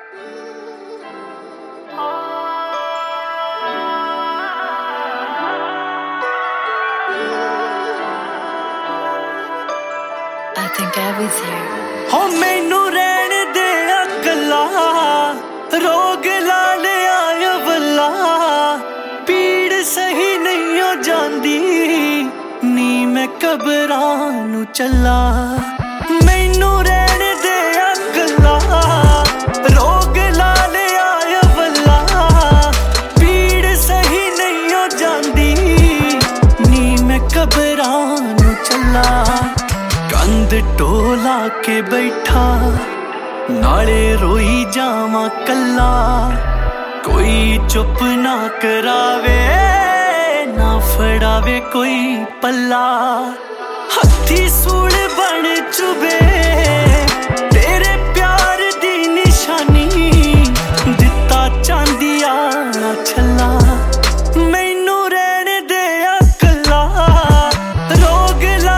हो मैनू रहन दे अकला रोग ला लिया वल्ला पीड़ सही नहीं हो जांदी नी मैं कबरां नू चला मैनू रहन दे अकला रोग ला लिया वल्ला पीड़ सही नहीं हो जांदी नी मैं कबरां नू चला कंध टोला के बैठा नाले रोई जावा कला कोई चुप ना करावे ना फड़ावे कोई पल्ला हथी सूल बन चुबे तेरे प्यार दी निशानी दिता चांदिया छला मैनू रहन दे अकला रोग ला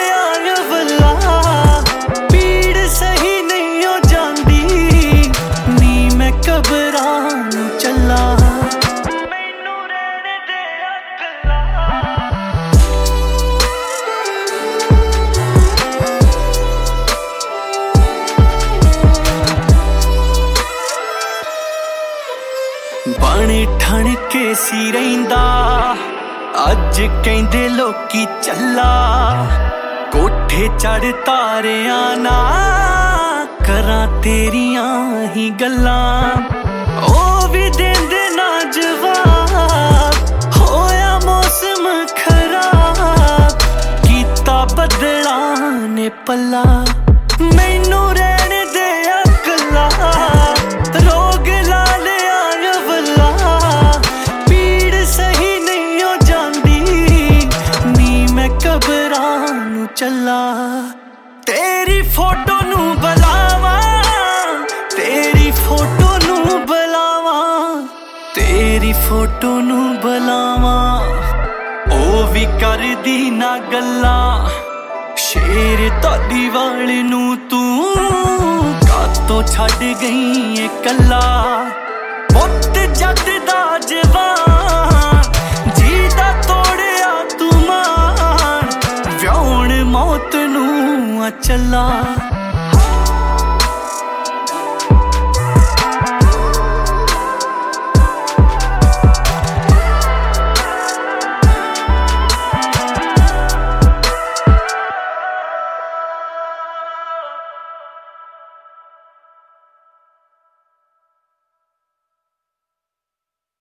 बन ठण के सी रहिंदा अज कहंदे लोकी चला कोठे चढ़ तारियां ना करां तेरियां ही गल्लां ओ भी देंदे ना जवाब होया मौसम खराब कीता बदलां ने पल्ला मैनू रहन दे अकला रोग ला लिया वल्ला पीड़ सही नहीं हो जांदी नी मैं कबरां नू चला तेरी फोटो नू बुलावा तेरी फोटो नू बुलावा तेरी फोटो नू बुलावा ओ भी कर दी ना गल्ला शेर तादी वाल नू तू कातों छड़ गई है कला पुत जद दा जवान जीदा तोड़िया तू मान व्याउण मौत नू चला